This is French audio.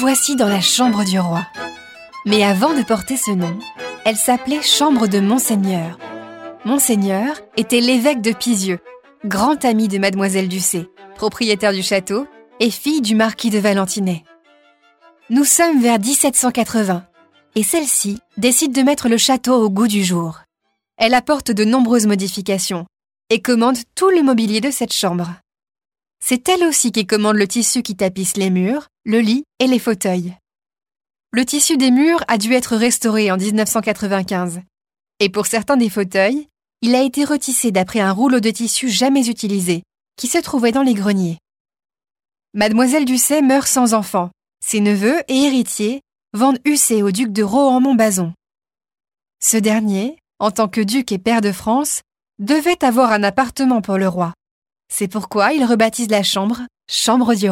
voici dans la chambre du roi. Mais avant de porter ce nom, elle s'appelait chambre de Monseigneur. Monseigneur était l'évêque de Pisieux, grand ami de Mademoiselle Ducé, propriétaire du château et fille du marquis de Valentinay. Nous sommes vers 1780 et celle-ci décide de mettre le château au goût du jour. Elle apporte de nombreuses modifications et commande tout le mobilier de cette chambre. C'est elle aussi qui commande le tissu qui tapisse les murs, le lit et les fauteuils. Le tissu des murs a dû être restauré en 1995 et pour certains des fauteuils, il a été retissé d'après un rouleau de tissu jamais utilisé qui se trouvait dans les greniers. Mademoiselle Ducé meurt sans enfant. Ses neveux et héritiers vendent Ussé au duc de Rohan-Montbazon. Ce dernier, en tant que duc et pair de France, devait avoir un appartement pour le roi. C'est pourquoi il rebaptise la chambre « Chambre du roi ».